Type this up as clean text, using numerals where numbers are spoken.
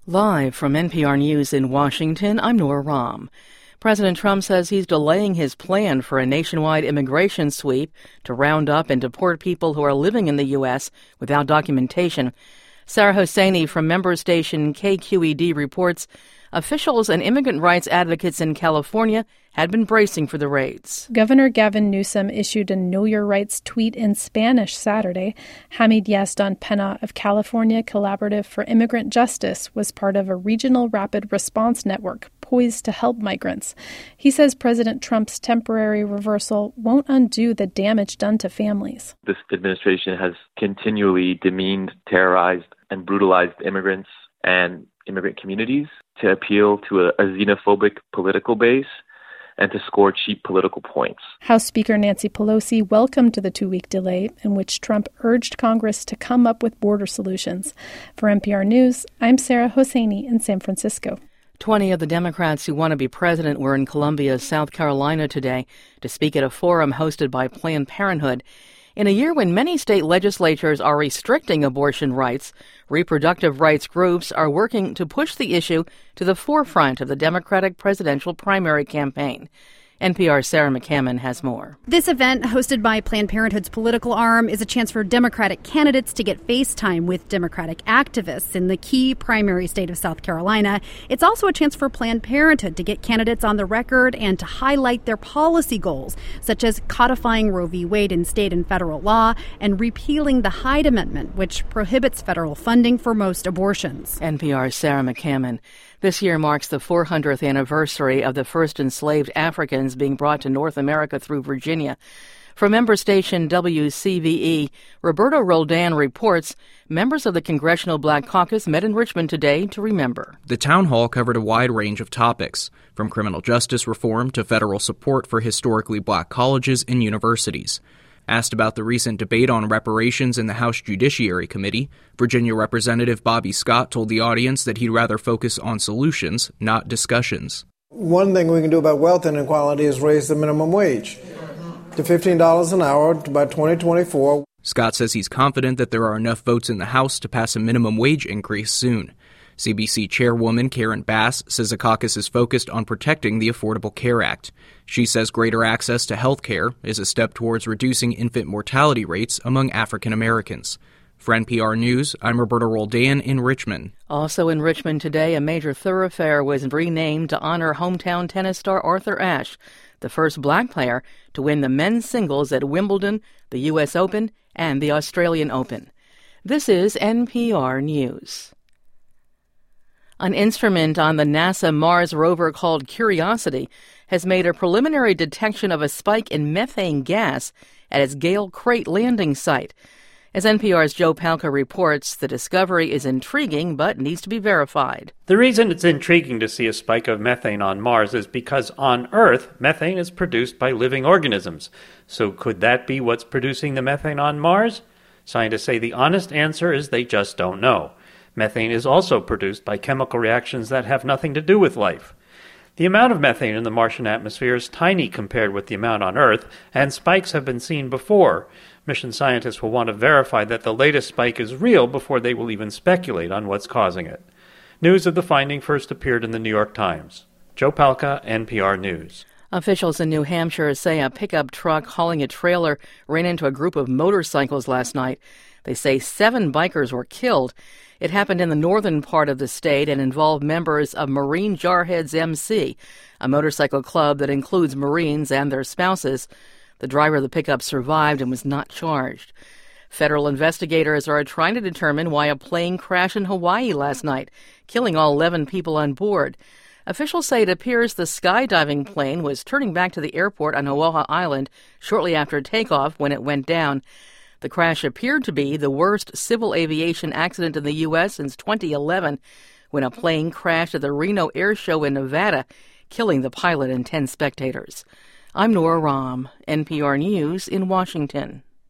Live from NPR News in Washington, I'm Nora Rahm. President Trump says he's delaying his plan for a nationwide immigration sweep to round up and deport people who are living in the U.S. without documentation. Sarah Hosseini from member station KQED reports officials and immigrant rights advocates in California had been bracing for the raids. Governor Gavin Newsom issued a Know Your Rights tweet in Spanish Saturday. Hamid Yazdan Pena of California Collaborative for Immigrant Justice was part of a regional rapid response network poised to help migrants. He says President Trump's temporary reversal won't undo the damage done to families. This administration has continually demeaned, terrorized, and brutalized immigrants and immigrant communities to appeal to a xenophobic political base and to score cheap political points. House Speaker Nancy Pelosi welcomed the 2-week delay in which Trump urged Congress to come up with border solutions. For NPR News, I'm Sarah Hosseini in San Francisco. 20 of the Democrats who want to be president were in Columbia, South Carolina today to speak at a forum hosted by Planned Parenthood. In a year when many state legislatures are restricting abortion rights, reproductive rights groups are working to push the issue to the forefront of the Democratic presidential primary campaign. NPR's Sarah McCammon has more. This event, hosted by Planned Parenthood's political arm, is a chance for Democratic candidates to get face time with Democratic activists in the key primary state of South Carolina. It's also a chance for Planned Parenthood to get candidates on the record and to highlight their policy goals, such as codifying Roe v. Wade in state and federal law and repealing the Hyde Amendment, which prohibits federal funding for most abortions. NPR's Sarah McCammon. This year marks the 400th anniversary of the first enslaved Africans being brought to North America through Virginia. From member station WCVE, Roberto Roldan reports members of the Congressional Black Caucus met in Richmond today to remember. The town hall covered a wide range of topics, from criminal justice reform to federal support for historically black colleges and universities. Asked about the recent debate on reparations in the House Judiciary Committee, Virginia Representative Bobby Scott told the audience that he'd rather focus on solutions, not discussions. One thing we can do about wealth inequality is raise the minimum wage to $15 an hour by 2024. Scott says he's confident that there are enough votes in the House to pass a minimum wage increase soon. CBC Chairwoman Karen Bass says the caucus is focused on protecting the Affordable Care Act. She says greater access to health care is a step towards reducing infant mortality rates among African Americans. For NPR News, I'm Roberto Roldan in Richmond. Also in Richmond today, a major thoroughfare was renamed to honor hometown tennis star Arthur Ashe, the first black player to win the men's singles at Wimbledon, the U.S. Open, and the Australian Open. This is NPR News. An instrument on the NASA Mars rover called Curiosity has made a preliminary detection of a spike in methane gas at its Gale Crate landing site. As NPR's Joe Palca reports, the discovery is intriguing but needs to be verified. The reason it's intriguing to see a spike of methane on Mars is because on Earth, methane is produced by living organisms. So could that be what's producing the methane on Mars? Scientists say the honest answer is they just don't know. Methane is also produced by chemical reactions that have nothing to do with life. The amount of methane in the Martian atmosphere is tiny compared with the amount on Earth, and spikes have been seen before. Mission scientists will want to verify that the latest spike is real before they will even speculate on what's causing it. News of the finding first appeared in the New York Times. Joe Palca, NPR News. Officials in New Hampshire say a pickup truck hauling a trailer ran into a group of motorcycles last night. They say 7 bikers were killed. It happened in the northern part of the state and involved members of Marine Jarheads MC, a motorcycle club that includes Marines and their spouses. The driver of the pickup survived and was not charged. Federal investigators are trying to determine why a plane crashed in Hawaii last night, killing all 11 people on board. Officials say it appears the skydiving plane was turning back to the airport on Oahu Island shortly after takeoff when it went down. The crash appeared to be the worst civil aviation accident in the U.S. since 2011, when a plane crashed at the Reno Air Show in Nevada, killing the pilot and 10 spectators. I'm Nora Rahm, NPR News in Washington.